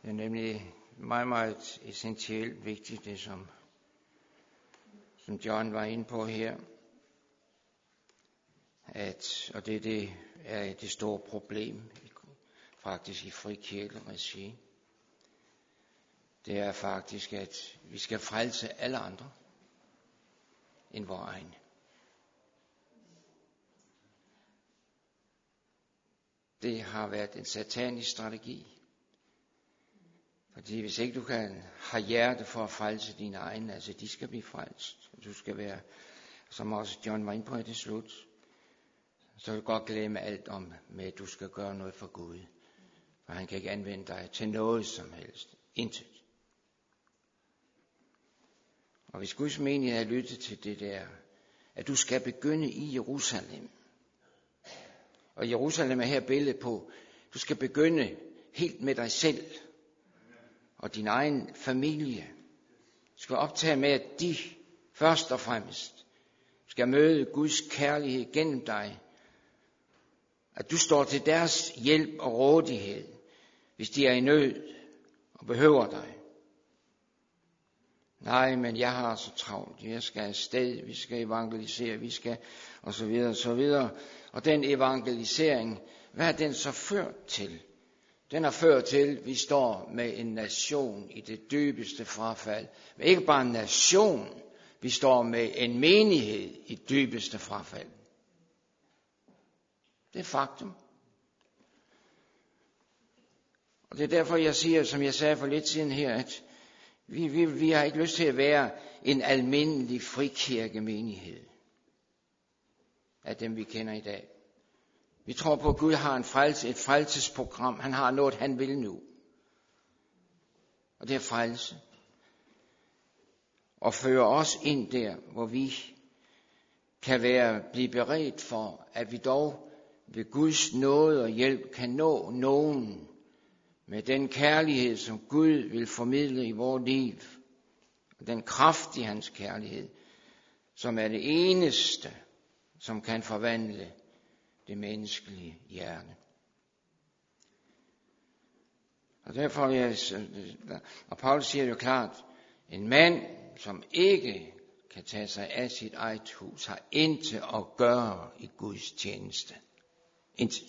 Det er nemlig meget, meget essentielt vigtigt, det som John var inde på her. Og det er det store problem faktisk i frikirkeregi. Det er faktisk, at vi skal frelse alle andre end vores egne. Det har været en satanisk strategi. Fordi hvis ikke du kan have hjerte for at frelse dine egne, altså de skal blive frelst. Du skal være, som også John var inde på til slut, så vil du godt glemme alt om, med at du skal gøre noget for Gud. For han kan ikke anvende dig til noget som helst. Intet. Og hvis Guds menighed har lyttet til det der, at du skal begynde i Jerusalem. Og Jerusalem er her billedet på, du skal begynde helt med dig selv og din egen familie. Du skal optage med, at de først og fremmest skal møde Guds kærlighed gennem dig. At du står til deres hjælp og rådighed, hvis de er i nød og behøver dig. Nej, men jeg har så travlt. Jeg skal afsted, vi skal evangelisere, vi skal og så videre og så videre. Og den evangelisering, hvad er den så ført til? Den har ført til, at vi står med en nation i det dybeste frafald. Men ikke bare en nation, vi står med en menighed i det dybeste frafald. Det er faktum. Og det er derfor, jeg siger, som jeg sagde for lidt siden her, at vi har ikke lyst til at være en almindelig frikirkemenighed af dem, vi kender i dag. Vi tror på, at Gud har et frelsesprogram. Han har noget, han vil nu. Og det er frelse. Og føre os ind der, hvor vi kan blive beredt for, at vi dog ved Guds nåde og hjælp kan nå nogen med den kærlighed, som Gud vil formidle i vores liv. Og den kraft i hans kærlighed, som er det eneste, som kan forvandle det menneskelige hjerte. Og derfor og Paulus siger jo klart, en mand, som ikke kan tage sig af sit eget hus, har intet at gøre i Guds tjeneste. Intet.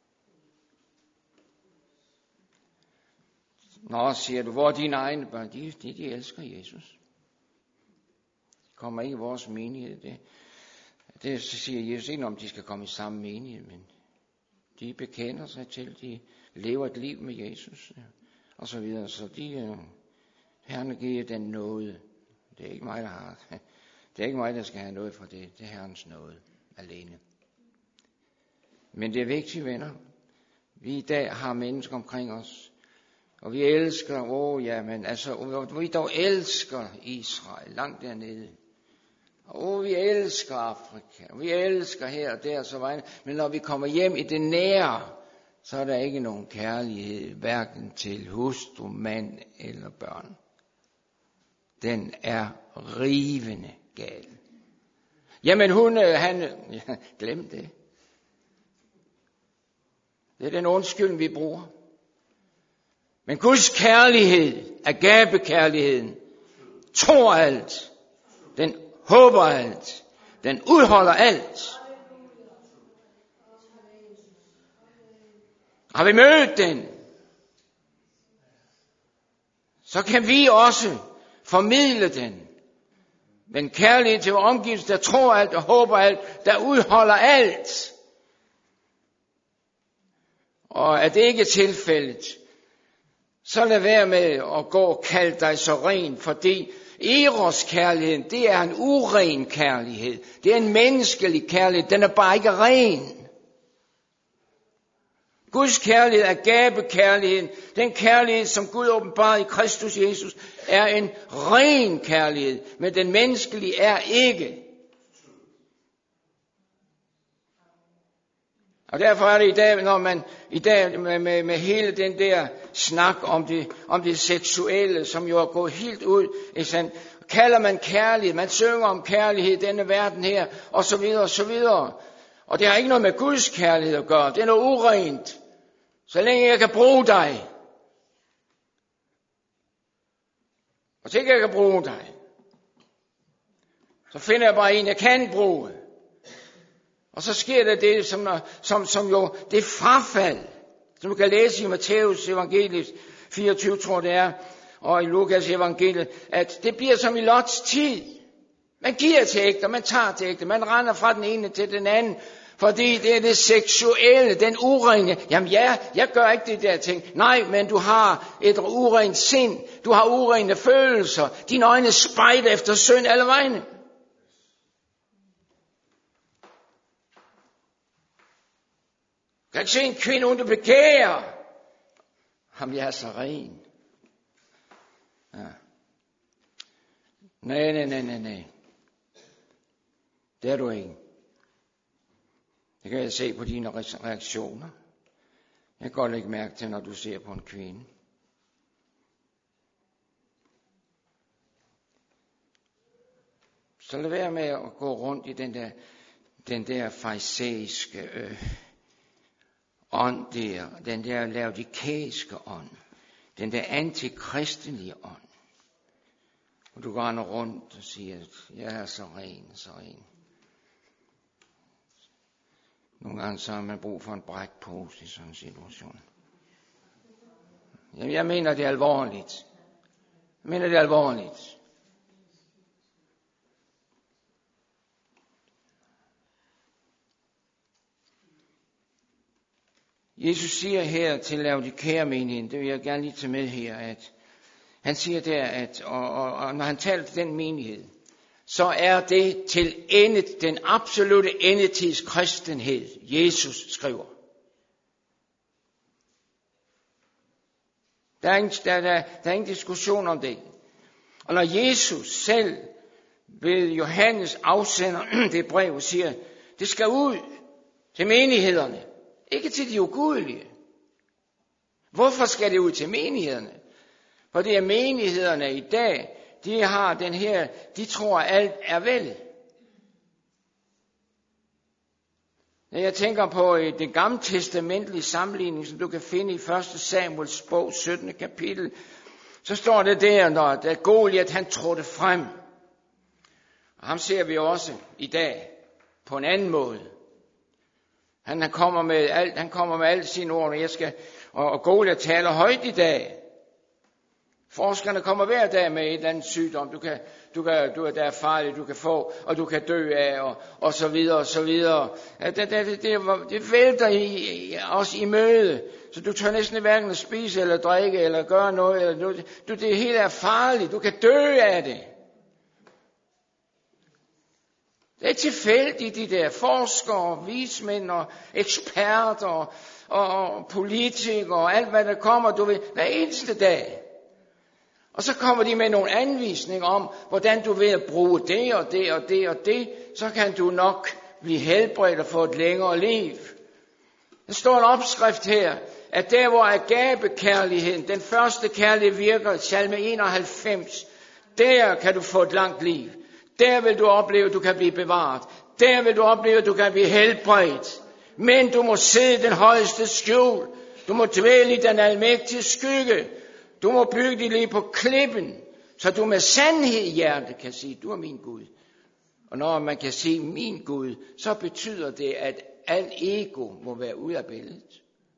Nå, siger du, hvor er dine egne børn? De elsker Jesus. De kommer ikke i vores menighed. Det siger Jesus ikke, om de skal komme i samme menighed, men de bekender sig til, de lever et liv med Jesus, og så videre. Så Herren giver den nåde. Det er ikke mig, der har det. Det er ikke mig, der skal have noget for det. Det er Herrens nåde alene. Men det er vigtigt, venner. Vi i dag har mennesker omkring os, og vi elsker, vi dog elsker Israel langt dernede. Vi elsker Afrika, vi elsker her og der, så vejen. Men når vi kommer hjem i det nære, så er der ikke nogen kærlighed, hverken til hustru, mand eller børn. Den er rivende gal. Jamen glem det. Det er den undskyldning, vi bruger. Men Guds kærlighed, agabekærligheden, tror alt, den håber alt, den udholder alt. Har vi mødt den, så kan vi også formidle den. Men kærlighed til vores omgivelse, der tror alt og håber alt, der udholder alt. Og er det ikke tilfældet, så lad være med at gå og kalde dig så ren, fordi Eros kærligheden, det er en uren kærlighed. Det er en menneskelig kærlighed, den er bare ikke ren. Guds kærlighed, agabekærligheden, den kærlighed, som Gud åbenbarede i Kristus Jesus, er en ren kærlighed, men den menneskelige er ikke. Og derfor er det i dag, når man i dag med hele den der snak om det seksuelle, som jo er gået helt ud, kalder man kærlighed, man synger om kærlighed i denne verden her, og så videre og så videre. Og det har ikke noget med Guds kærlighed at gøre, det er noget urent. Så længe jeg kan bruge dig, Og så jeg kan bruge dig. Så finder jeg bare en, jeg kan bruge. Og så sker der det, som jo, det er frafald. Som du kan læse i Matthæus evangeliet 24, tror det er, og i Lukas evangeliet, at det bliver som i Lots tid. Man giver til ægte, man tager til ægte, man render fra den ene til den anden, fordi det er det seksuelle, den urene. Jamen ja, jeg gør ikke det der ting. Nej, men du har et urent sind, du har urene følelser, dine øjne spejder efter synd alle vegne. Du kan ikke se en kvinde, hun begærer. Ham, jeg er så ren. Ja. Nej. Det er du ikke. Det kan jeg se på dine reaktioner. Jeg kan godt lægge mærke til, når du ser på en kvinde. Så lad være med at gå rundt i den der farisæiske ånd der, den der laodikæiske ånd, den der antikristelige ånd. Og du går rundt og siger, jeg er så ren, så ren. Nogle gange så har man brug for en brækpose i sådan en situation. Jamen, jeg mener det er alvorligt. Jesus siger her til Laodikæa-menigheden, det vil jeg gerne lige tage med her, at han siger der, at og når han taler til den menighed, så er det til den absolute endetids kristenhed, Jesus skriver. Der er ingen diskussion om det. Og når Jesus selv ved Johannes afsender det brev og siger, det skal ud til menighederne, ikke til de ugudelige. Hvorfor skal det ud til menighederne? Fordi menighederne i dag, de har den her, de tror alt er vel. Når jeg tænker på det gamle testamentlige sammenligning, som du kan finde i 1. Samuels bog, 17. kapitel, så står det der, når Goliat han trådte frem. Og ham ser vi også i dag på en anden måde. Han kommer med alt sine ord, og Goliat taler højt i dag. Forskerne kommer hver dag med et eller andet sygdom, der er farligt, du kan få, og du kan dø af, og så videre, og så videre. Det vælter os i møde, så du tør næsten hverken at spise, eller drikke, eller gøre noget. Eller det hele er farligt, du kan dø af det. Det er tilfældigt, de der forskere, vismænd og eksperter og politikere og alt, hvad der kommer, du ved, hver eneste dag. Og så kommer de med nogle anvisninger om, hvordan du ved at bruge det og det og det og det, så kan du nok blive helbredt og få et længere liv. Der står en opskrift her, at der hvor agabekærligheden, den første kærlighed virker, salme 91, der kan du få et langt liv. Der vil du opleve, at du kan blive bevaret. Der vil du opleve, at du kan blive helbredt. Men du må sidde i den højeste skjul. Du må dvæle i den almægtige skygge. Du må bygge dit liv på klippen, så du med sandhed i hjertet kan sige, du er min Gud. Og når man kan sige min Gud, så betyder det, at alt ego må være ude af billedet.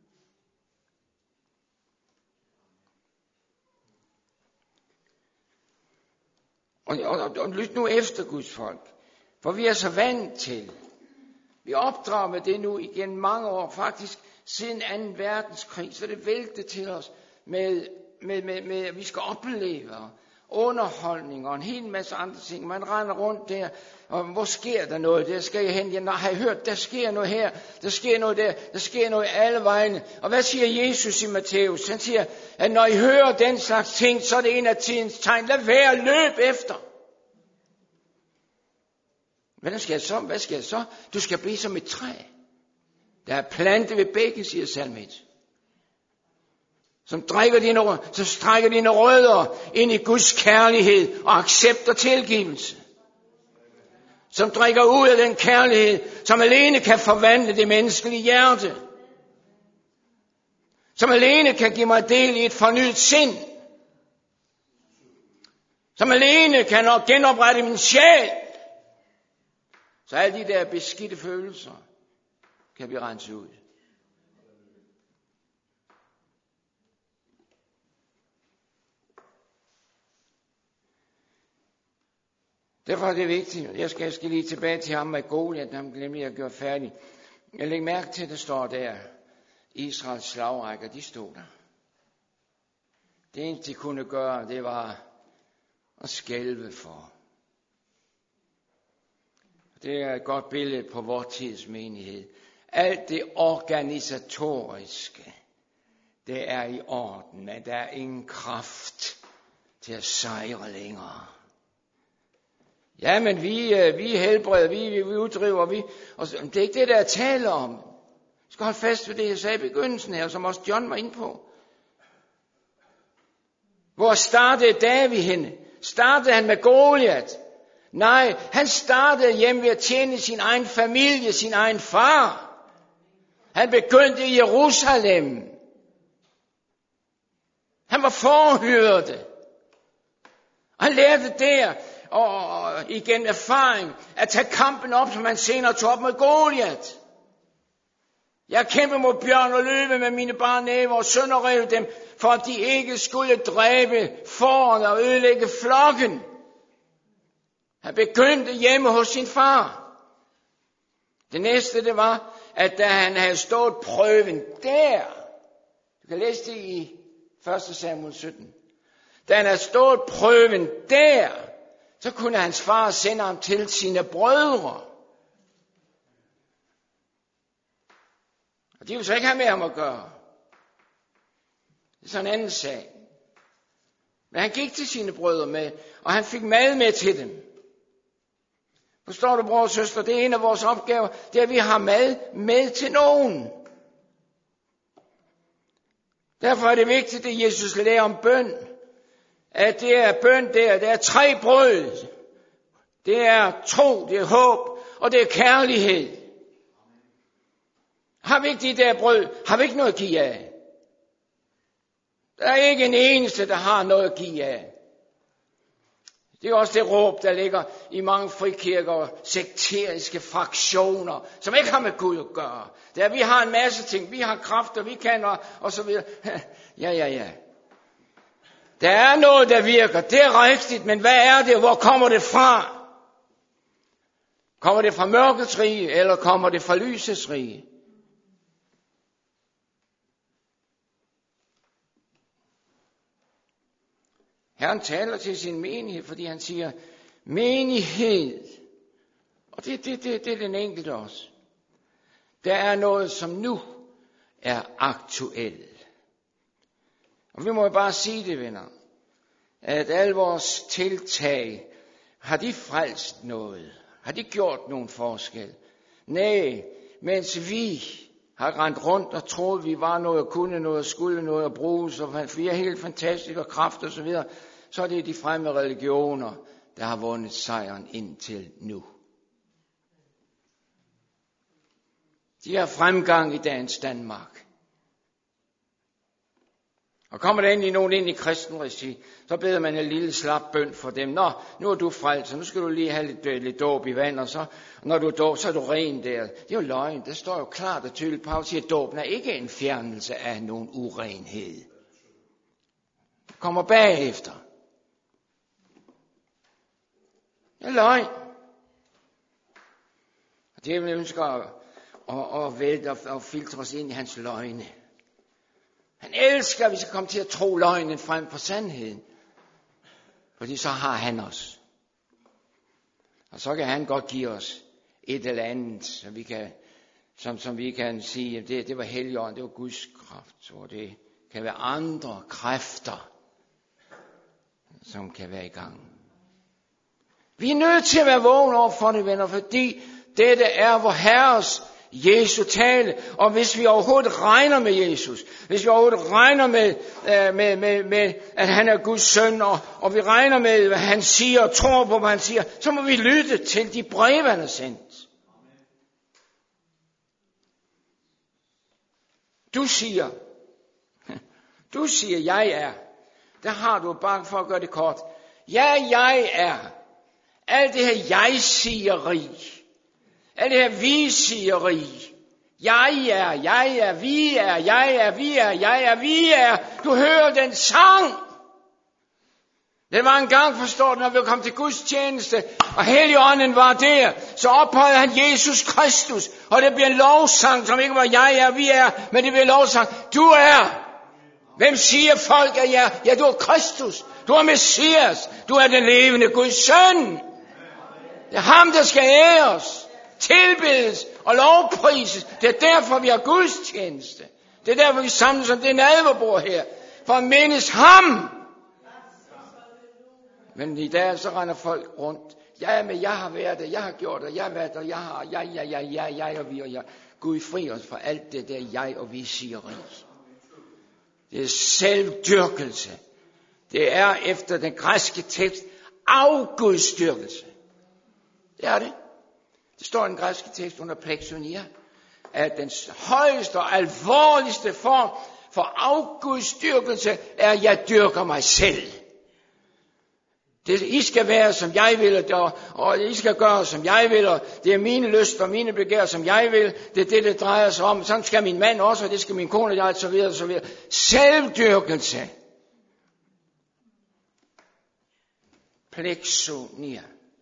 Og lyt nu efter, Guds folk. For vi er så vant til. Vi opdrager med det nu igen mange år. Faktisk siden 2. verdenskrig. Så det vælter til os med at vi skal opleve underholdning og en hel masse andre ting. Man render rundt der, og hvor sker der noget? Der skal jeg hen. Jeg har hørt, der sker noget her, der sker noget der sker noget alle vegne. Og hvad siger Jesus i Matthæus? Han siger, at når I hører den slags ting, så er det en af tidens tegn. Lad være at løbe efter. Hvad skal jeg så? Du skal blive som et træ. Der er plantet ved bækken, siger salme 1. Som strækker dine rødder ind i Guds kærlighed og accepter tilgivelse. Som drikker ud af den kærlighed, som alene kan forvandle det menneskelige hjerte. Som alene kan give mig del i et fornyet sind. som alene kan genoprette min sjæl, så alle de der beskidte følelser kan blive renset ud. Derfor er det vigtigt. Jeg skal lige tilbage til ham med Goliat, han glemte jeg at gøre færdig. Jeg lægger mærke til, at der står der, Israels slagrækker, de stod der. Det eneste de kunne gøre, det var at skælve for. Det er et godt billede på vor tids menighed. Alt det organisatoriske, det er i orden, men der er ingen kraft til at sejre længere. Ja, men vi helbreder, vi uddriver, og det er ikke det, der er tale om. Jeg skal holde fast ved det, jeg sagde i begyndelsen her, som også John var inde på. Hvor startede David henne? Startede han med Goliat? Nej, han startede hjemme ved at tjene sin egen familie, sin egen far. Han begyndte i Jerusalem. Han var forhyrte. Han lærte der, og igen erfaring, at tage kampen op, som han senere tog op med Goliat. Jeg kæmpede mod bjørn og løve med mine barnæver og sønderrev dem, for at de ikke skulle dræbe fårene og ødelægge flokken. Han begyndte hjemme hos sin far. Det næste, det var, at da han havde stået prøven der, du kan læse det i 1. Samuel 17, da han havde stået prøven der, så kunne hans far sende ham til sine brødre. Og de ville så ikke have med ham at gøre. Det er sådan en anden sag. Men han gik til sine brødre med, og han fik mad med til dem. Forstår du, bror og søster, det er en af vores opgaver, det er, at vi har mad med til nogen. Derfor er det vigtigt, at Jesus lærer om bøn. At det er bøn der, det er 3 brød. Det er tro, det er håb, og det er kærlighed. Har vi ikke de der brød, har vi ikke noget at give af. Der er ikke en eneste, der har noget at give af. Det er også det råb, der ligger i mange frikirker og sekteriske fraktioner, som ikke har med Gud at gøre. Det er, vi har en masse ting, vi har kræfter, vi kan og så videre. Ja. Der er noget, der virker, det er rigtigt, men hvad er det, hvor kommer det fra? Kommer det fra mørkets rige, eller kommer det fra lysets rige? Herren taler til sin menighed, fordi han siger, menighed, og det er den enkelte også. Der er noget, som nu er aktuelt. Og vi må jo bare sige det, venner, at alle vores tiltag, har de frelst noget? Har de gjort nogen forskel? Nej, mens vi har rendt rundt og troet, vi var noget at kunne, noget at skulle, noget at bruge, så vi er helt fantastiske og kraft og så videre, så er det de fremme religioner, der har vundet sejren indtil nu. De har fremgang i dagens Danmark. Og kommer der endelig nogen ind i kristenregi, så beder man en lille slap bøn for dem. Nå, nu er du frelst, så nu skal du lige have lidt dåb i vand, og så når du er dåb, så er du ren der. Det er jo løgn, der står jo klart og tydeligt. Paulus siger, at dåben er ikke en fjernelse af nogen urenhed. Det kommer bagefter. Det er løgn. Og det ønsker at vælte og filtre os ind i hans løgne. Han elsker, at vi skal komme til at tro løgnen frem for sandheden. Fordi så har han os. Og så kan han godt give os et eller andet, som vi kan sige, at det var Helligånden, det var Guds kraft. Og det kan være andre kræfter, som kan være i gang. Vi er nødt til at være vågne over for det, venner, fordi dette er vor Herres Jesu tale, og hvis vi overhovedet regner med Jesus, hvis vi overhovedet regner med at han er Guds søn, og vi regner med, hvad han siger, og tror på, hvad han siger, så må vi lytte til de breve, han har sendt. Du siger, jeg er. Der har du, bare for at gøre det kort, Ja, jeg er. Alt det her jeg-sigeri. Alt det her vi-sigeri. Jeg er, vi er, jeg er, vi er, jeg er, vi er. Du hører den sang. Det var en gang, forstår du, når vi kom til gudstjeneste, og Helligånden var der, så ophøjede han Jesus Kristus, og det bliver en lovsang, som ikke var jeg er, vi er, men det bliver en lovsang. Du er. Hvem siger folk at jeg? Ja, du er Kristus. Du er Messias. Du er den levende Guds søn. Det er ham, der skal æres, tilbedes og lovprises. Det er derfor, vi har gudstjeneste. Det er derfor, vi samles om det nadverbord her. For at mindes ham. Men i dag så render folk rundt. Ja, men jeg har været det, jeg har gjort det, jeg har været det, jeg har, jeg og vi og jeg. Gud fri os fra alt det der jeg og vi sigeri. Det er selvdyrkelse. Det er efter den græske tekst afgudstyrkelse. Det er det. Det står i den græske tekst under pleksonia, at den højeste og alvorligste form for afgudstyrkelse er, at jeg dyrker mig selv. I skal være, som jeg vil, og I skal gøre, som jeg vil, og det er mine lyster og mine begær, som jeg vil. Det er det, det drejer sig om. Sådan skal min mand også, og det skal min kone, og så videre, og så videre. Selvdyrkelse. Pleksonia.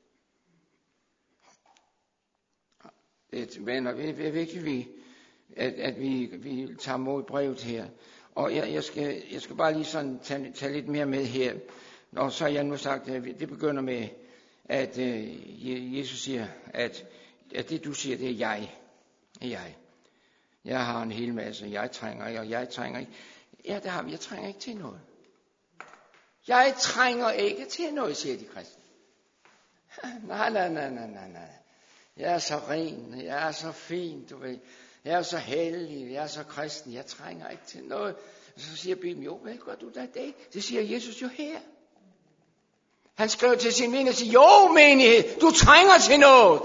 Men det er vigtigt, at vi tager mod brevet her. Og jeg skal bare lige sådan tage lidt mere med her. Og så har jeg nu sagt, at det begynder med, at Jesus siger, at det du siger, det er jeg. Jeg har en hel masse, jeg trænger ikke, og jeg trænger ikke. Ja, det har vi. Jeg trænger ikke til noget. Jeg trænger ikke til noget, siger de kristne. Nej. Jeg er så ren, jeg er så fin, du ved. Jeg er så hellig, jeg er så kristen, jeg trænger ikke til noget. Og så siger Bibelen, jo, hvad gør du da det? Det siger Jesus jo her. Han skrev til sin menighed og siger, jo menighed, du trænger til noget.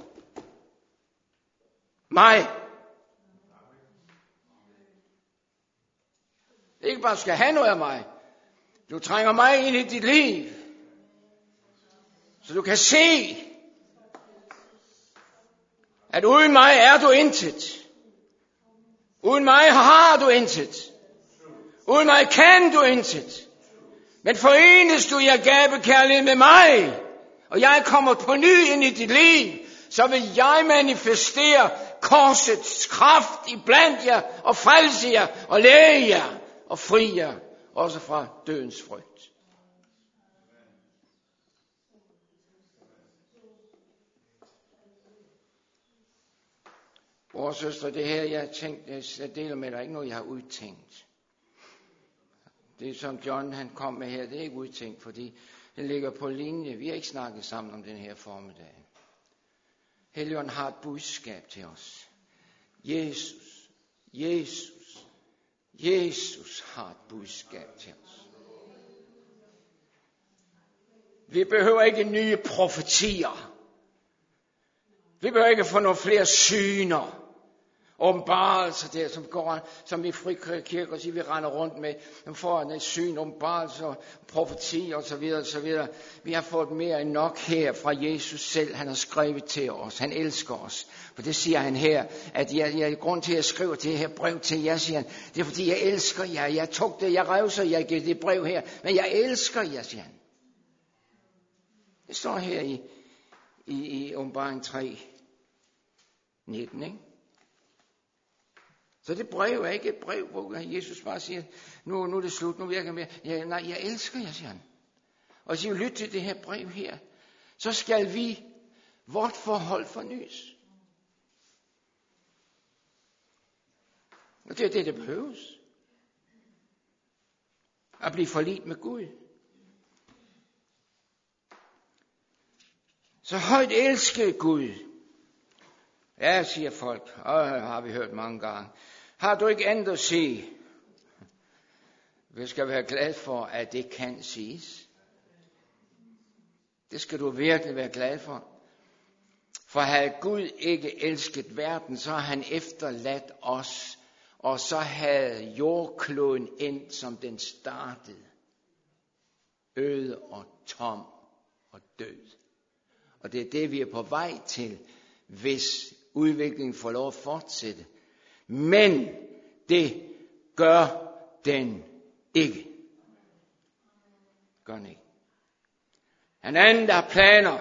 Mig. Ikke bare skal have noget af mig. Du trænger mig ind i dit liv. Så du kan se, at uden mig er du intet. Uden mig har du intet. Uden mig kan du intet. Men forenes du i agabekærlighed med mig, og jeg kommer på ny ind i dit liv, så vil jeg manifestere korsets kraft i blandt jer, og frelse jer, og læge jer, og fri jer, også fra dødens frygt. Vores søstre, det her, jeg deler med dig, ikke noget, jeg har udtænkt. Det som John han kom med her, det er ikke udtænkt, fordi det ligger på linje. Vi har ikke snakket sammen om den her formiddag. Helligånden har et budskab til os. Jesus har et budskab til os. Vi behøver ikke nye profetier. Vi behøver ikke få nogle flere syner. Åbenbarelser der, som går, som i frikirker og siger, vi render rundt med, de får en syn, åbenbarelser, profeti og så videre, og så videre. Vi har fået mere end nok her fra Jesus selv. Han har skrevet til os. Han elsker os. For det siger han her, at jeg grund til, at jeg skriver det her brev til jer, siger han, det er fordi, jeg elsker jer. Jeg tog det, jeg rev så, jeg gav det brev her, men jeg elsker jer, siger han. Det står her i Åbenbaring 3, 19, ikke? Så det brev er ikke et brev, hvor Jesus bare siger, nu er det slut, nu virker jeg mere. Nej, jeg elsker jer, siger han. Og hvis I vil lytte til det her brev her, så skal vi vort forhold fornyes. Og det er det, der behøves. At blive forligt med Gud. Så højt elskede Gud. Ja, siger folk, har vi hørt mange gange. Har du ikke andet at sige? Vi skal være glad for, at det kan siges. Det skal du virkelig være glad for. For havde Gud ikke elsket verden, så har han efterladt os, og så havde jordkloden endt, som den startede. øde og tom og død. Og det er det, vi er på vej til, hvis udviklingen får lov at fortsætte. Men det gør den ikke. Gør den ikke. En anden, der har planer,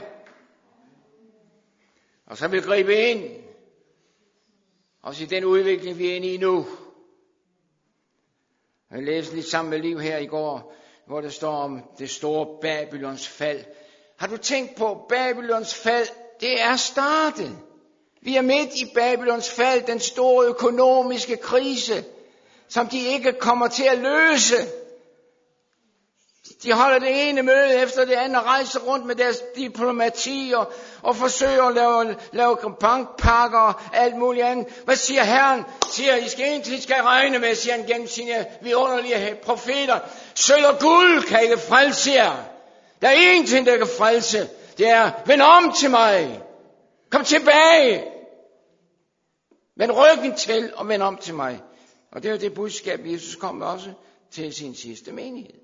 og så vil gribe ind, også i den udvikling, vi er inde i nu. Jeg læste lidt sammen med Liv her i går, hvor der står om det store Babylons fald. Har du tænkt på, Babylons fald, det er startet. Vi er midt i Babylons fald, den store økonomiske krise, som de ikke kommer til at løse. De holder det ene møde efter det andet og rejser rundt med deres diplomati og forsøger at lave bankpakker og alt muligt andet. Hvad siger Herren? Siger, I skal regne med, siger han gennem sine vidunderlige profeter. Sølv og guld kan ikke frelse jer. Der er én ting, der kan frelse. Det er, vend om til mig. Kom tilbage. Vend ryggen til og vend om til mig. Og det er jo det budskab, Jesus kom også til sin sidste menighed.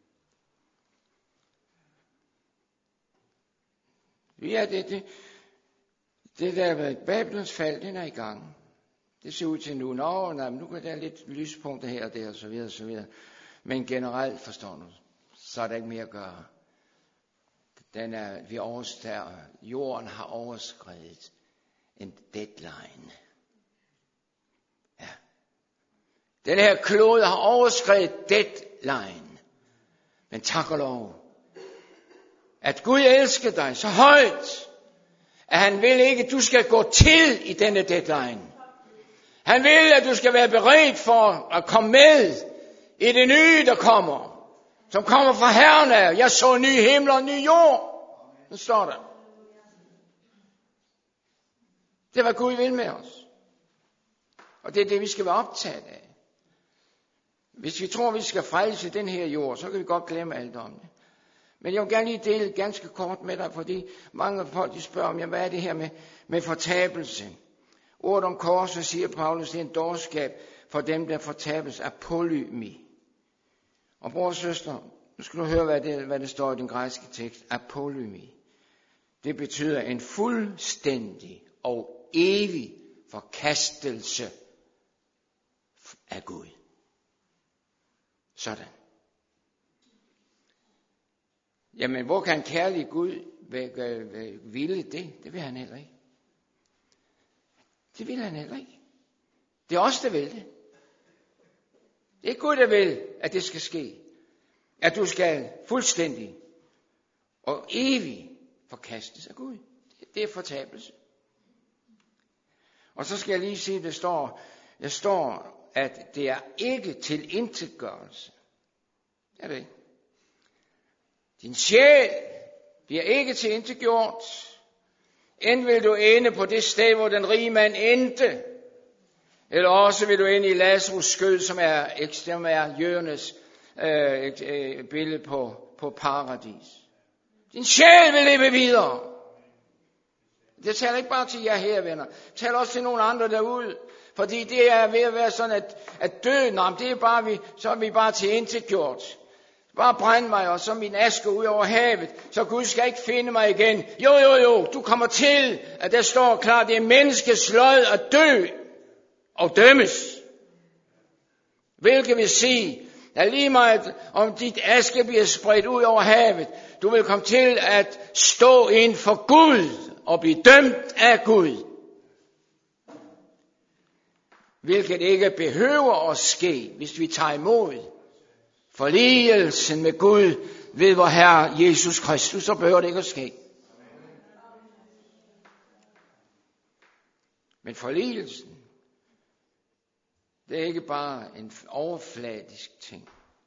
Ja, det der Babylons fald, den er i gang. Det ser ud til nu. Nu kan der lidt lyspunkter her og der, og så videre, og så videre. Men generelt, forstår du, så er der ikke mere at gøre. Jorden har overskredet en deadline. Ja. Den her klode har overskredet deadline. Men tak og lov, at Gud elsker dig så højt, at han vil ikke, at du skal gå til i denne deadline. Han vil, at du skal være beredt for at komme med i det nye, der kommer. Som kommer fra Herren af. Jeg så nye himler og ny jord. Nu står der. Det er, hvad Gud vil med os. Og det er det, vi skal være optaget af. Hvis vi tror, vi skal frelse den her jord, så kan vi godt glemme alt om det. Men jeg vil gerne lige dele ganske kort med dig, fordi mange folk de spørger om, hvad er det her med fortabelse? Ordet om korset, siger Paulus, det er en dårskab for dem, der fortabes af polymi. Og bror og søster, nu skal du høre, hvad det står i den græske tekst, apolymi. Det betyder en fuldstændig og evig forkastelse af Gud. Sådan. Jamen, hvor kan en kærlig Gud ville det? Det vil han heller ikke. Det vil han heller ikke. Det er os, der vil det. Det er Gud, der vil, at det skal ske. At du skal fuldstændig og evigt forkastes af Gud. Det er fortabelse. Og så skal jeg lige sige, der står, at det er ikke til intetgørelse. Er det ikke? Din sjæl bliver ikke til intetgjort. End vil du ende på det sted, hvor den rige mand endte. Eller også vil du ende i Lazarus skød, som er jødernes billede på paradis. Din sjæl vil leve videre. Det taler ikke bare til jer her, venner. Det taler også til nogle andre derude. Fordi det er ved at være sådan, at døden, det er bare så er vi bare til intetgjort. Bare brænd mig, og så min aske ud over havet, så Gud skal ikke finde mig igen. Jo, du kommer til, at der står klart, det er menneskets lod at dø og dømmes. Hvilket vil sige, at lige meget om dit aske bliver spredt ud over havet, du vil komme til at stå ind for Gud og blive dømt af Gud. Hvilket ikke behøver at ske, hvis vi tager imod forligelsen med Gud ved vor Herre Jesus Kristus, så behøver det ikke at ske. Men forligelsen, det er ikke bare en overfladisk ting.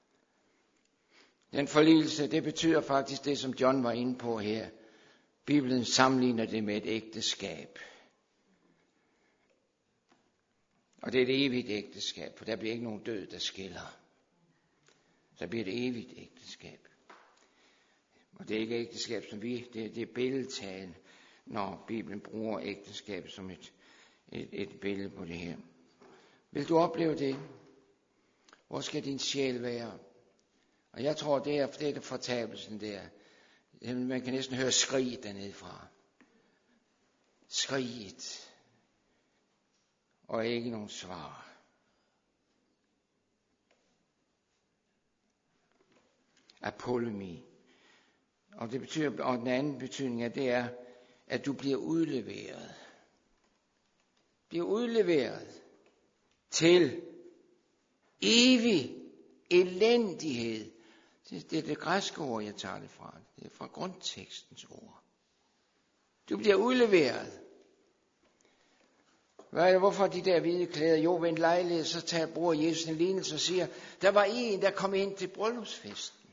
Den forligelse, det betyder faktisk det, som John var inde på her. Bibelen sammenligner det med et ægteskab. Og det er et evigt ægteskab, for der bliver ikke nogen død, der skiller. Så bliver det evigt ægteskab. Og det er ikke ægteskab som det er billedtale, når Bibelen bruger ægteskab som et billede på det her. Vil du opleve det? Hvor skal din sjæl være? Og jeg tror, det er fortabelsen der. Man kan næsten høre skriget dernede fra. Skriget. Og ikke nogen svar. Apolemi. Og det betyder, og den anden betydning af det er, at du bliver udleveret. Bliver udleveret til evig elendighed. Det er det græske ord, jeg tager det fra. Det er fra grundtekstens ord. Du bliver udleveret. Hvorfor de der hvide klæder? Jo, ved en lejlighed, så bruger Jesus en lignelse og siger, der var en, der kom ind til bryllupsfesten.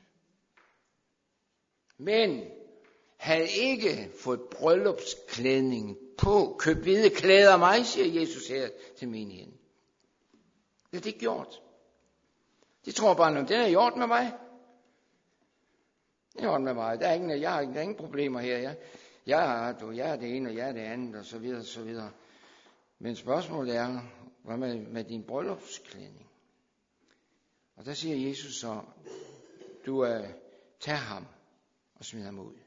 Men havde ikke fået bryllupsklædning på. Køb hvide klæder af mig, siger Jesus her til menigheden. Det er det gjort. De tror bare, at den er i orden med mig. Det er i orden med mig. Jeg har ingen problemer her. Jeg er det ene, og jeg er det andet, og så videre, og så videre. Men spørgsmålet er, hvad med din bryllupsklædning? Og der siger Jesus så, tag ham og smid ham ud.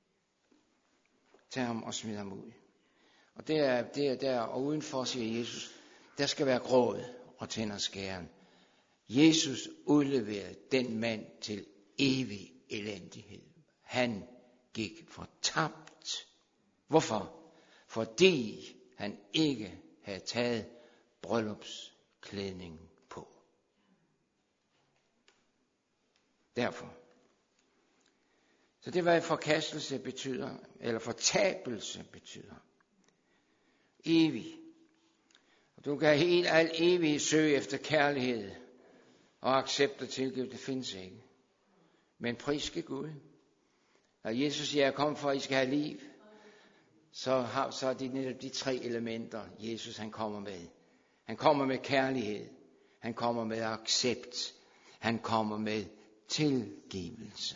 Tag ham og smid ham ud. Og det er der, og udenfor, siger Jesus, der skal være gråd og tænder skæren. Jesus udleverede den mand til evig elendighed. Han gik fortabt. Hvorfor? Fordi han ikke havde taget bryllupsklædningen på. Derfor. Så det hvad forkastelse betyder, eller fortabelse betyder. Evig. Og du kan helt alt evigt søge efter kærlighed og accept og tilgive, det findes ikke. Men priske Gud. Når Jesus siger, jeg kom for, at I skal have liv, så er det netop de tre elementer, Jesus han kommer med. Han kommer med kærlighed. Han kommer med accept. Han kommer med tilgivelse.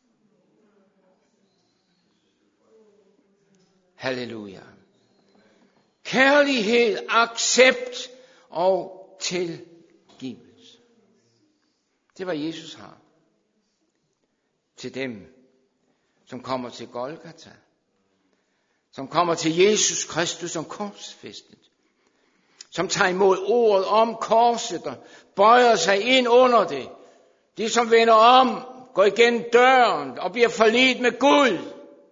Halleluja. Kærlighed, accept og tilgivelse. Det var Jesus har. Til dem, som kommer til Golgata. Som kommer til Jesus Kristus som korsfæstet. Som tager imod ordet om korset og bøjer sig ind under det. De som vender om, går igennem døren og bliver forlidt med Gud.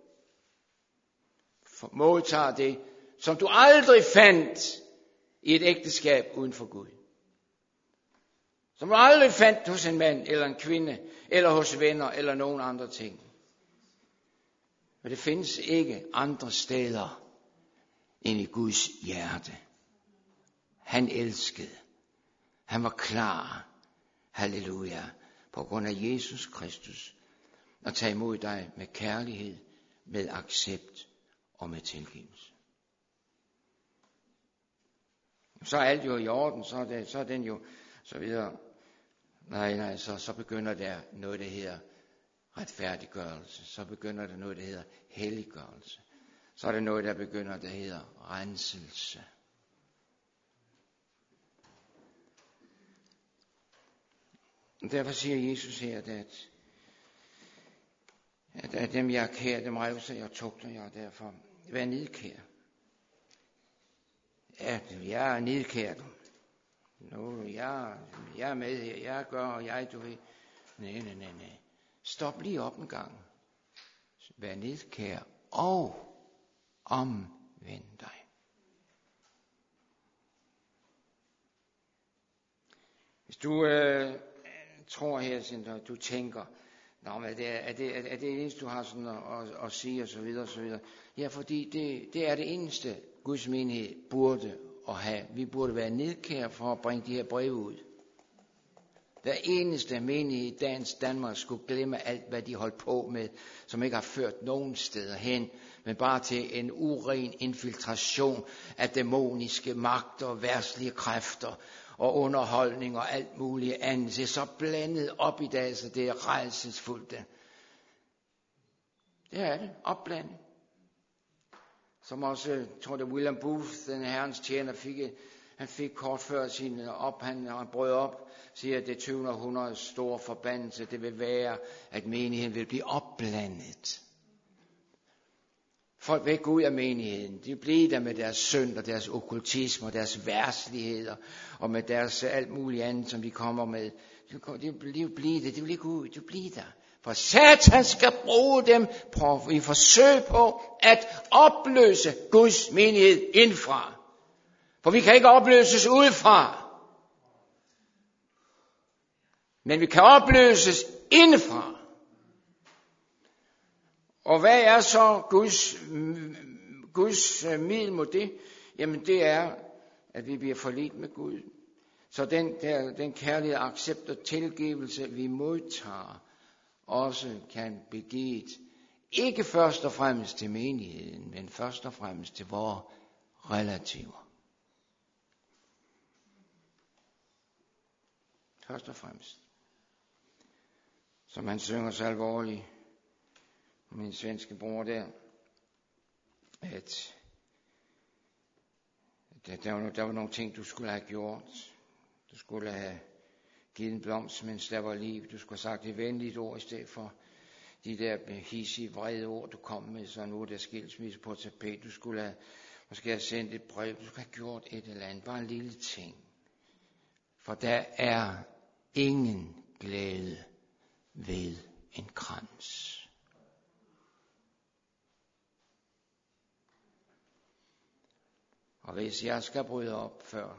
Modtager det, som du aldrig fandt i et ægteskab uden for Gud. Som du aldrig fandt hos en mand eller en kvinde, eller hos venner, eller nogen andre ting. Men det findes ikke andre steder end i Guds hjerte. Han elskede. Han var klar. Halleluja. På grund af Jesus Kristus. At tage imod dig med kærlighed, med accept og med tilgivelse. Så er alt jo i orden, så er den jo så videre. Nej, så begynder der noget, der hedder retfærdiggørelse. Så begynder der noget, der hedder helliggørelse. Så er der noget, der begynder, der hedder renselse. Og derfor siger Jesus her, at dem jeg er kær, dem revser jeg og tugter jeg, og derfor vær nidkær. Ja, jeg er nidkær. Jeg er med her, jeg gør, og du ved. Nej. Stop lige op en gang. Vær nidkær og omvend dig. Hvis du tror her, du tænker, men er det eneste, du har sådan at sige, og så videre, og så videre. Ja, fordi det er det eneste, Guds menighed burde at have. Vi burde være nidkære for at bringe de her breve ud. Hver eneste menighed i dagens Danmark skulle glemme alt, hvad de holdt på med, som ikke har ført nogen steder hen, men bare til en uren infiltration af dæmoniske magter, verdslige kræfter og underholdning og alt muligt andet. Det er så blandet op i dag, så det er rædselsfuldt. Det er det, opblandet. Som også, tror det William Booth, den herrens tjener, fik Han fik kort før han brød op, siger, at det 20. århundredes store forbandelse, det vil være, at menigheden vil blive opblandet. Folk vil ikke gå ud af menigheden. De bliver der med deres synd og deres okkultisme og deres værsligheder og med deres alt muligt andet, som de kommer med. De vil blive det. De vil ikke ud. De vil blive der. For Satan skal bruge dem i forsøg på at opløse Guds menighed indfra. For vi kan ikke opløses udefra. Men vi kan opløses indefra. Og hvad er så Guds middel mod det? Jamen det er, at vi bliver forligt med Gud. Så den kærlighed, accept og tilgivelse, vi modtager, også kan begivet, ikke først og fremmest til menigheden, men først og fremmest til vores relativer. Først og fremmest. Som han synger så alvorligt, min svenske bror der, at der var nogle ting, du skulle have gjort. Du skulle have givet en blomst, mens der var liv. Du skulle have sagt et venligt ord, i stedet for de der hissige, vrede ord, du kom med, så nu er der skilsmisse på tapet. Du skulle have, måske have sendt et brev. Du skulle have gjort et eller andet. Bare en lille ting. For der er ingen glæde ved en krans. Og hvis jeg skal bryde op før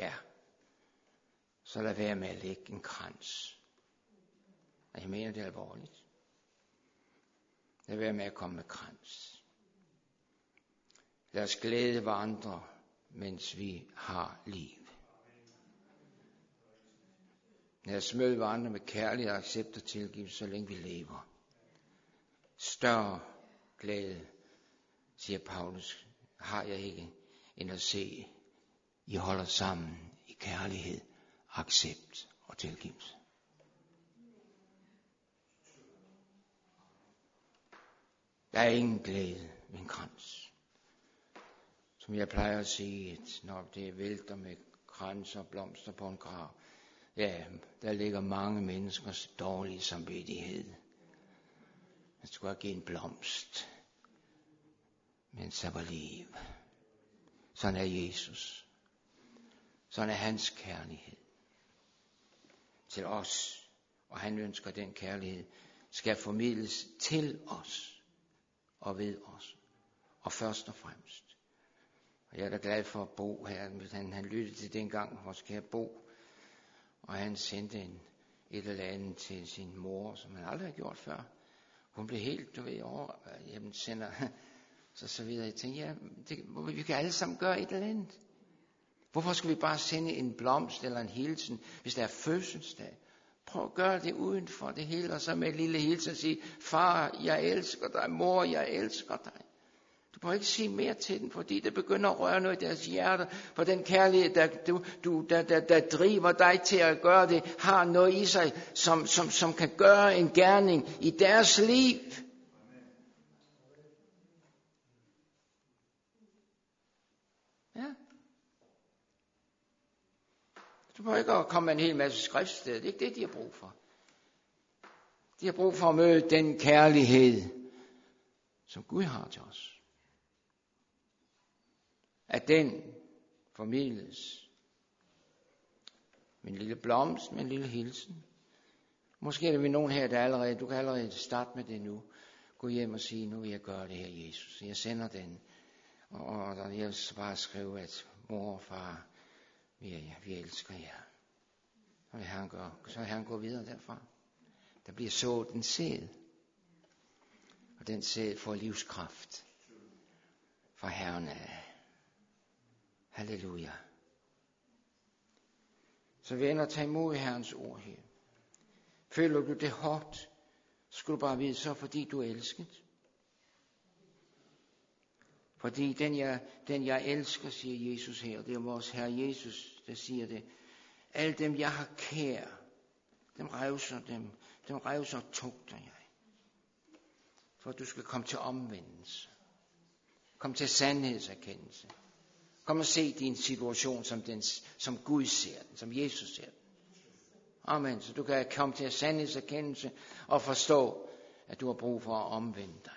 så lad være med at lægge en krans. Og jeg mener det er alvorligt. Lad være med at komme med krans. Lad os glæde hverandre, mens vi har liv. Lad os møde hverandre med kærlighed og accept og tilgivelse, så længe vi lever. Større glæde, siger Paulus, har jeg ikke, end at se, I holder sammen i kærlighed, accept og tilgivelse. Der er ingen glæde ved en krans. Som jeg plejer at sige, at når det vælter med krans og blomster på en grav, der ligger mange menneskers dårlige samvittighed. Man skulle have givet en blomst, mens der var liv. Sådan er Jesus. Sådan er hans kærlighed til os. Og han ønsker, at den kærlighed skal formidles til os og ved os. Og først og fremmest. Og jeg er da glad for at Bo her. Han lyttede til dengang, hvor skal jeg bo. Og han sendte et eller andet til sin mor, som han aldrig har gjort før. Hun blev helt, sender så videre. Jeg tænkte, vi kan alle sammen gøre et eller andet. Hvorfor skal vi bare sende en blomst eller en hilsen, hvis der er fødselsdag? Prøv at gøre det uden for det hele, og så med en lille hilsen og sige, far, jeg elsker dig, mor, jeg elsker dig. Du må ikke sige mere til den, fordi det begynder at røre noget i deres hjerter, for den kærlighed, der driver dig til at gøre det, har noget i sig, som kan gøre en gerning i deres liv. Ja. Du må ikke komme med en hel masse skriftsted. Det er ikke det, de har brug for. De har brug for at møde den kærlighed, som Gud har til os. At den formidles med en lille blomst, med en lille hilsen. Måske er der nogen her, der du kan allerede starte med det nu. Gå hjem og sige, nu vil jeg gøre det her, Jesus. Jeg sender den. Og jeg vil bare skrive, at mor og far, vi elsker jer. Og så vil han gå videre derfra. Der bliver sået en sæd. Og den sæd får livskraft fra Herren af. Halleluja. Så venner, tag imod Herrens ord her. Føler du det hårdt, så skal du bare vide, så fordi du er elsket. Fordi den jeg elsker, siger Jesus her, det er vores Herre Jesus, der siger det. Alle dem jeg har kær, dem revser og tugter jeg. For at du skal komme til omvendelse. Kom til sandhedserkendelse. Kom og se din situation, som Gud ser den, som Jesus ser den. Amen. Så du kan komme til sandhedserkendelse og forstå, at du har brug for at omvende dig.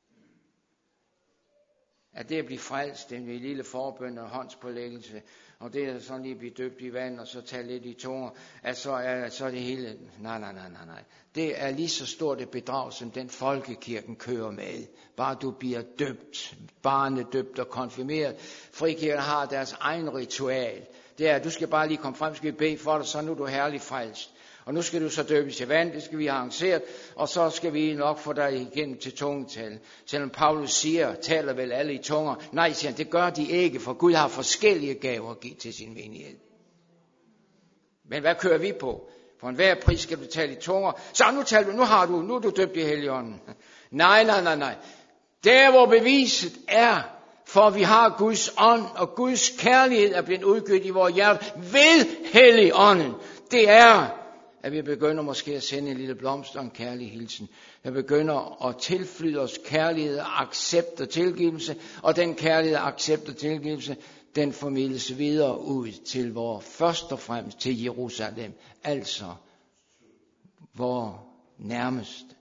At det at blive frelst, det er en lille forbøn og håndspålæggelse, og det er sådan lige at blive døbt i vand, og så tage lidt i tunger, at så er det hele. Nej. Det er lige så stort et bedrag, som den folkekirken kører med. Bare du bliver døbt, barnedøbt og konfirmeret. Frikirken har deres egen ritual. Det er, at du skal bare lige komme frem, skal vi bede for dig, så nu er du herlig frelst. Og nu skal du så døbes i vand, det skal vi have arrangeret, og så skal vi nok få dig igennem til tungetal. Selvom Paulus siger, taler vel alle i tunger. Nej, siger han, det gør de ikke, for Gud har forskellige gaver at give til sin menighed. Men hvad kører vi på? For enhver pris skal du tale i tunger. Så nu er du døbt i Helligånden. Nej. Der hvor beviset er, for vi har Guds ånd, og Guds kærlighed er blevet udgivet i vores hjerte ved Helligånden. Det er, at vi begynder måske at sende en lille blomst og en kærlig hilsen. Vi begynder at tilflyde os kærlighed, accept og tilgivelse, og den kærlighed, accept og tilgivelse, den formidles videre ud til vores, først og fremmest til Jerusalem, altså vor nærmeste.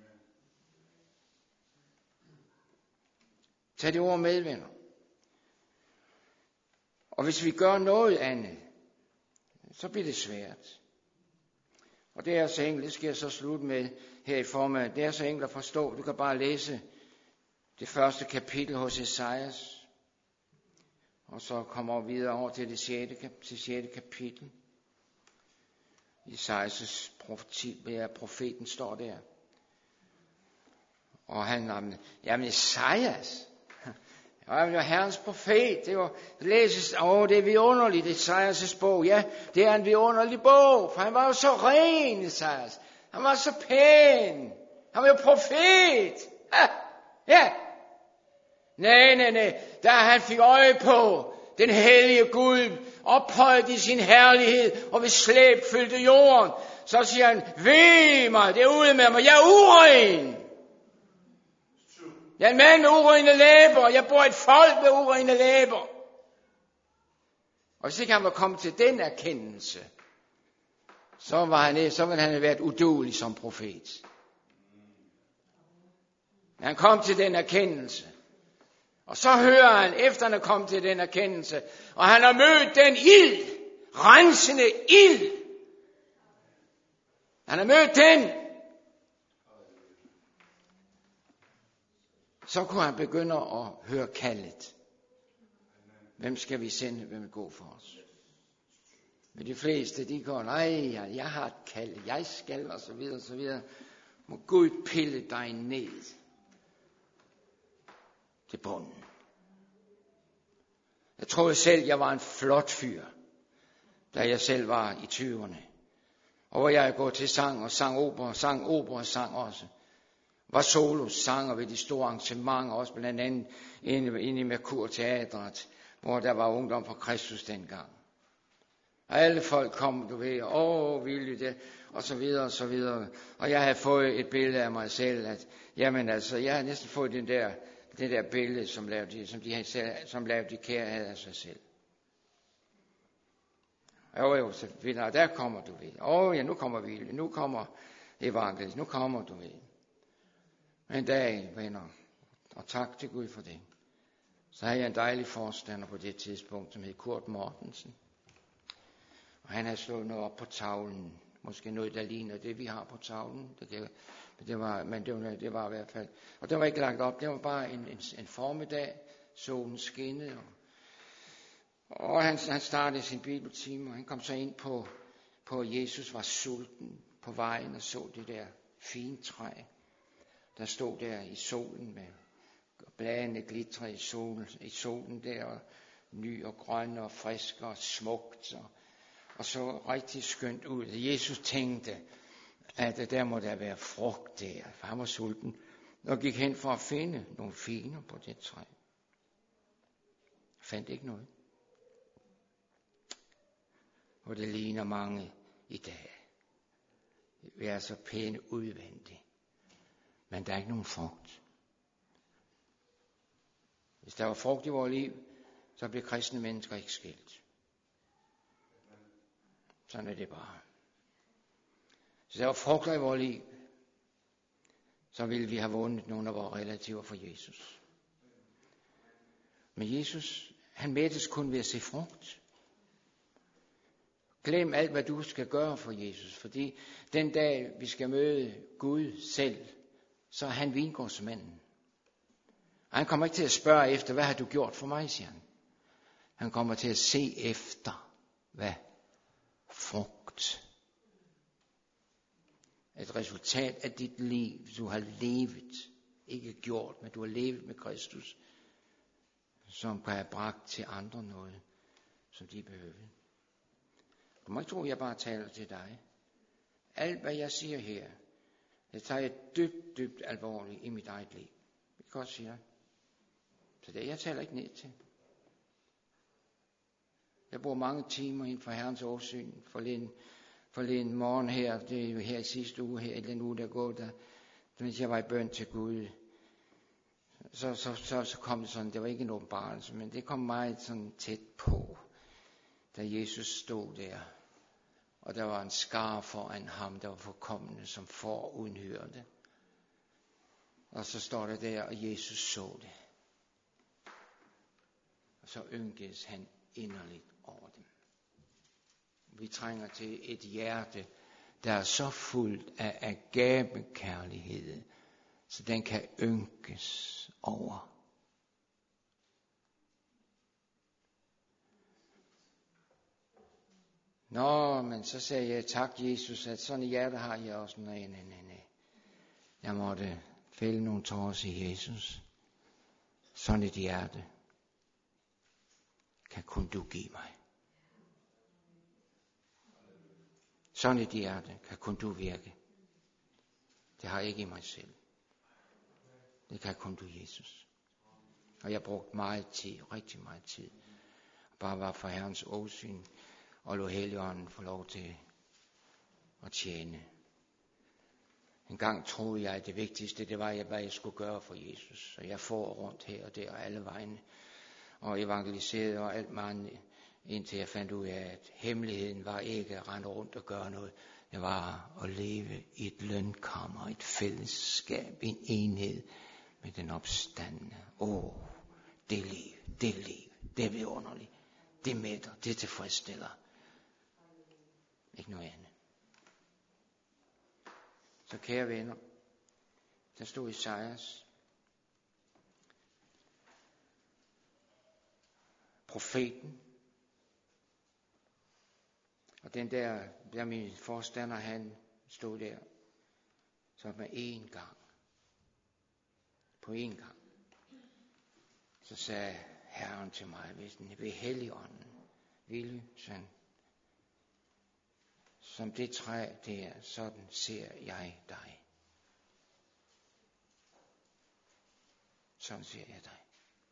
Tag det ord med, venner. Og hvis vi gør noget andet, så bliver det svært. Og det er så enkelt, det skal jeg så slutte med her i formiddag. Det er så enkelt at forstå. Du kan bare læse det første kapitel hos Esajas. Og så kommer vi videre over til det 6. kapitel. Esajas profeten står der. Og han, jamen Esajas, det var Herrens profet, det er vidunderligt, Esajas' bog, ja, det er en vidunderlig bog, for han var jo så ren, Esajas, han var så pæn, han var jo profet, ja, nej, da han fik øje på den hellige Gud, ophøjet i sin herlighed, og ved slæb fyldte jorden, så siger han, ved mig, det er ude med mig, jeg er uren. Jeg er en mand med urene læber, jeg bor i et folk med urene læber. Og hvis ikke han var kommet til den erkendelse, så ville han have været uduelig som profet. Men han kom til den erkendelse. Og så hører han, efter han er kommet til den erkendelse, og han har mødt den ild, rensende ild. Han har mødt den. Så kunne han begynde at høre kaldet. Hvem skal vi sende? Hvem vil gå for os? Men de fleste, de går, nej, jeg har et kald, jeg skal, og så videre. Må Gud pille dig ned til bunden. Jeg troede selv, jeg var en flot fyr, da jeg selv var i 20'erne. Og hvor jeg går til sang og sang opera også. Var solosanger ved de store arrangementer, også blandt andet inde i Merkur Teatret, hvor der var ungdom for Kristus dengang. Og alle folk kom, du ved, ville det, og så videre. Og jeg havde fået et billede af mig selv, at, jamen altså, jeg havde næsten fået det der billede, som lavede de kære af sig selv. Jo, så der kommer du ved. Ja, nu kommer vilje, nu kommer evangeliet, nu kommer du ved. En dag, venner, og tak til Gud for det, så havde jeg en dejlig forstander på det tidspunkt, som hed Kurt Mortensen. Og han havde slået noget op på tavlen, måske noget, der ligner det, vi har på tavlen. Det var i hvert fald. Og det var ikke lagt op, det var bare en formiddag, solen skinnede. Og han startede sin bibeltime, og han kom så ind på Jesus var sulten på vejen og så det der fine træ. Der stod der i solen med bladene glitter i solen der, og ny og grøn og frisk og smukt, og så rigtig skønt ud. Jesus tænkte, at der må der være frugt der, for han var sulten, og gik hen for at finde nogle finer på det træ. Fandt ikke noget. Og det ligner mange i dag. Vi er så pæne udvendigt. Men der er ikke nogen frugt. Hvis der var frugt i vores liv, så bliver kristne mennesker ikke skilt. Sådan er det bare. Så der var frugter i vores liv, så ville vi have vundet nogle af vores relativer for Jesus. Men Jesus, han mættes kun ved at se frugt. Glem alt, hvad du skal gøre for Jesus, fordi den dag, vi skal møde Gud selv, så er han vingårdsmanden. Og han kommer ikke til at spørge efter, hvad har du gjort for mig, siger han. Han kommer til at se efter, hvad frugt. Et resultat af dit liv, du har levet, ikke gjort, men du har levet med Kristus, som kan have bragt til andre noget, som de behøver. Du må ikke tro, at jeg bare taler til dig. Alt, hvad jeg siger her, det tager jeg dybt, dybt alvorligt i mit eget liv. Det kan godt sige dig. Så det jeg taler ikke ned til. Jeg bruger mange timer inden for Herrens åsyn. Forleden morgen her, det er jo her i sidste uge, her i den uge, der går, mens jeg var i bøn til Gud, så kom det sådan, det var ikke en åbenbarelse, men det kom meget sådan tæt på, da Jesus stod der, og der var en skare foran ham, der var forkommende, som får uden hørte. Og så står det der, og Jesus så det. Og så ynkedes han inderligt over dem. Vi trænger til et hjerte, der er så fuldt af agabekærlighed, så den kan ynkes over. Nå, men så sagde jeg, tak Jesus, at sådan et hjerte har jeg også. Nej. Jeg måtte fælde nogle tårer til Jesus. Sådan et hjerte kan kun du give mig. Sådan et hjerte kan kun du virke. Det har jeg ikke i mig selv. Det kan kun du, Jesus. Og jeg brugte meget tid, rigtig meget tid. Bare var for Herrens åsyn og lod Helligånden få lov til at tjene. En gang troede jeg, at det vigtigste, det var, hvad jeg skulle gøre for Jesus. Så jeg får rundt her og der og alle vegne. Og evangeliserede og alt meget, indtil jeg fandt ud af, at hemmeligheden var ikke at rende rundt og gøre noget. Det var at leve i et lønkammer, et fællesskab, en enhed med den opstandne. Det liv, det er vidunderligt. Det mætter, det tilfredsstiller. Ikke noget andet. Så kære venner, der stod Esajas, profeten, og den der min forstander, han stod der, så med på en gang, så sagde Herren til mig, ved Helligånden, Ville søn, som det træ der, sådan ser jeg dig. Sådan ser jeg dig.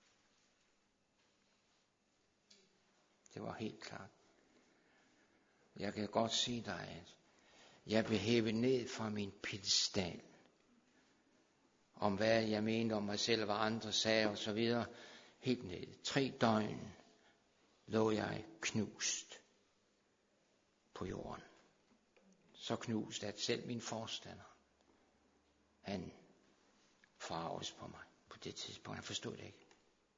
Det var helt klart. Jeg kan godt sige dig, at jeg blev hævet ned fra min piedestal. Om hvad jeg mente om mig selv, hvad andre sagde og så videre. Helt ned. 3 døgn lå jeg knust på jorden. Så knust, at selv min forstander, han farves på mig på det tidspunkt. Han forstod det ikke.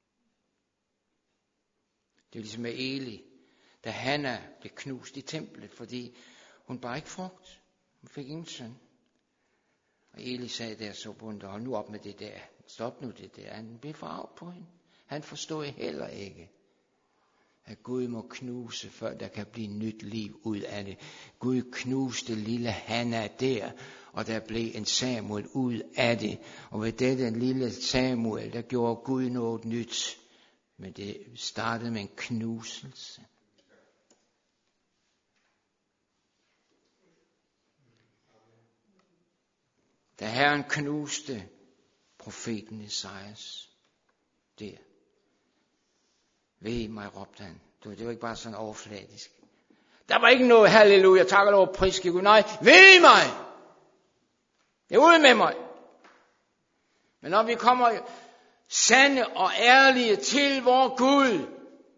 Det er ligesom med Eli, da Hanna blev knust i templet, fordi hun bare ikke frugt. Hun fik ingen søn. Og Eli sagde der så bundet, hold nu op med det der. Stop nu det der. Han blev farvet på hende. Han forstod heller ikke, at Gud må knuse, før der kan blive nyt liv ud af det. Gud knuste lille Hanna der, og der blev en Samuel ud af det. Og ved dette lille Samuel, der gjorde Gud noget nyt. Men det startede med en knuselse. Da Herren knuste profeten Esajas der. Ved mig, råbte han. Det var ikke bare sådan overfladisk. Der var ikke noget halleluja, tak og lov, pris Gud. Nej, ved mig. Det er ude med mig. Men når vi kommer sande og ærlige til vor Gud,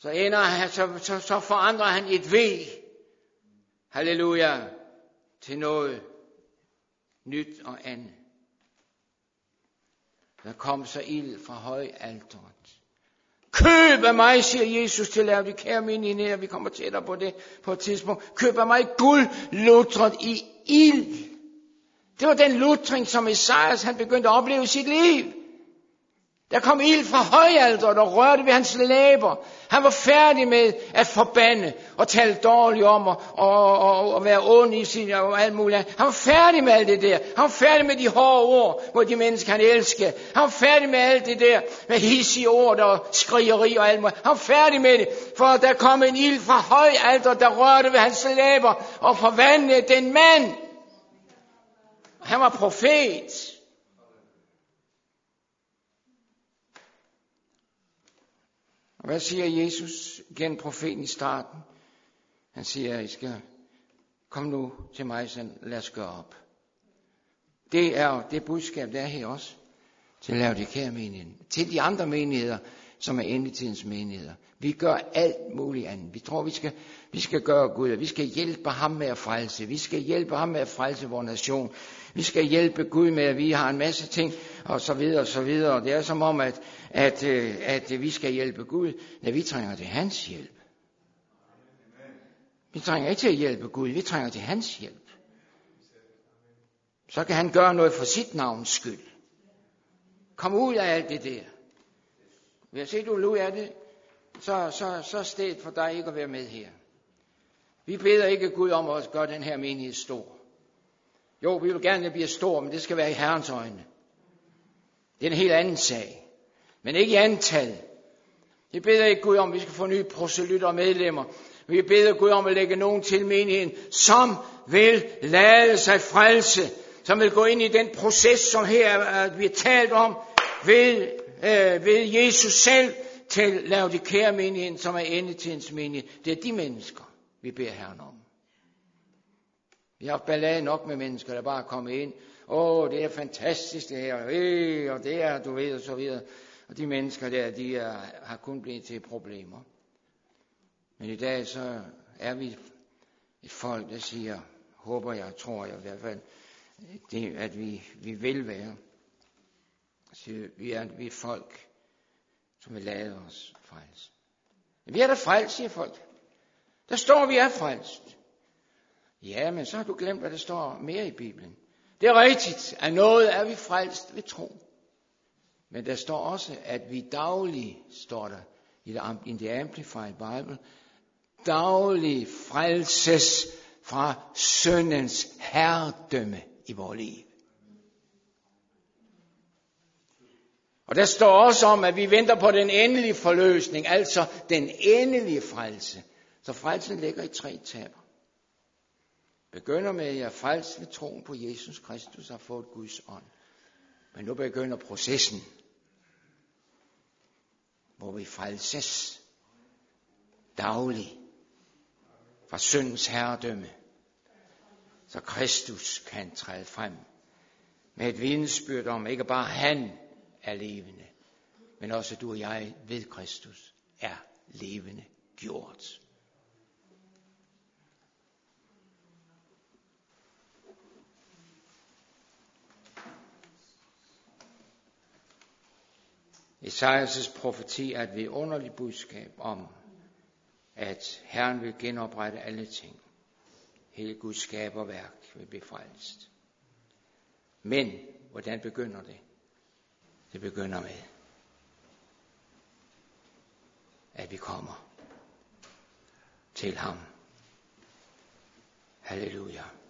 så forandrer han et V. Halleluja. Til noget nyt og andet. Der kom så ild fra højalteret. Køb af mig, siger Jesus til Laodikea menigheden, vi kommer tættere på det på et tidspunkt. Køb af mig guld lutret i ild. Det var den lutring, som Esajas han begyndte at opleve i sit liv. Der kom ild fra højalteret og rørte ved hans læber. Han var færdig med at forbande og tale dårligt om og være ond i sin og alt muligt. Han var færdig med alt det der. Han var færdig med de hårde ord mod de mennesker, han elskede. Han var færdig med alt det der med hissige ord og skrigeri og alt muligt. Han var færdig med det, for der kom en ild fra højalteret, der rørte ved hans læber og forvandlede den mand. Han var profet. Og hvad siger Jesus gennem profeten i starten? Han siger, I skal komme nu til mig, så lad os gøre op. Det er det budskab, der er her også. Til Laodikea menigheden. Til de andre menigheder, som er endetidens menigheder. Vi gør alt muligt andet. Vi tror, vi skal gøre Gud, og vi skal hjælpe ham med at frelse. Vi skal hjælpe ham med at frelse vores nation. Vi skal hjælpe Gud med, at vi har en masse ting, og så videre, og så videre. Det er som om, at vi skal hjælpe Gud, når vi trænger til hans hjælp. Vi trænger ikke til at hjælpe Gud, vi trænger til hans hjælp. Så kan han gøre noget for sit navns skyld. Kom ud af alt det der. Hvis ikke du ud af det, så er stedet for dig ikke at være med her. Vi beder ikke Gud om at gøre den her menighed stor. Jo, vi vil gerne, at det bliver stor, men det skal være i Herrens øjne. Det er en helt anden sag. Men ikke i antal. Vi beder ikke Gud om, at vi skal få nye proselytter og medlemmer. Vi beder Gud om at lægge nogen til menigheden, som vil lade sig frelse. Som vil gå ind i den proces, som her vi har talt om, ved Jesus selv til Laodikea menigheden, som er endetidens menighed. Det er de mennesker, vi beder Herren om. Vi har haft ballade nok med mennesker, der bare er kommet ind. Det er fantastisk det her, og det er, du ved, og så videre. Og de mennesker der, de har kun blevet til problemer. Men i dag så er vi et folk, der siger, håber jeg, tror jeg i hvert fald, det, at vi vil være. Så vi er et folk, som vil lade os frelse. Vi er da frelst, siger folk. Der står, vi er frelst. Ja, men så har du glemt, hvad der står mere i Bibelen. Det er rigtigt, at noget er vi frelst ved tro. Men der står også, at vi dagligt, står der i The Amplified Bible, dagligt frelses fra syndens herredømme i vores liv. Og der står også om, at vi venter på den endelige forløsning, altså den endelige frelse. Så frelsen ligger i 3 etaper. Begynder med, at jeg er frelst ved troen på Jesus Kristus og har fået Guds ånd. Men nu begynder processen, hvor vi frelses dagligt fra syndens herredømme, så Kristus kan træde frem med et vidnesbyrd om, ikke bare han er levende, men også du og jeg ved Kristus er levende gjort. Esajas profeti er et vidunderligt budskab om, at Herren vil genoprette alle ting. Hele Guds skaberværk vil blive frelst. Men, hvordan begynder det? Det begynder med, at vi kommer til ham. Halleluja.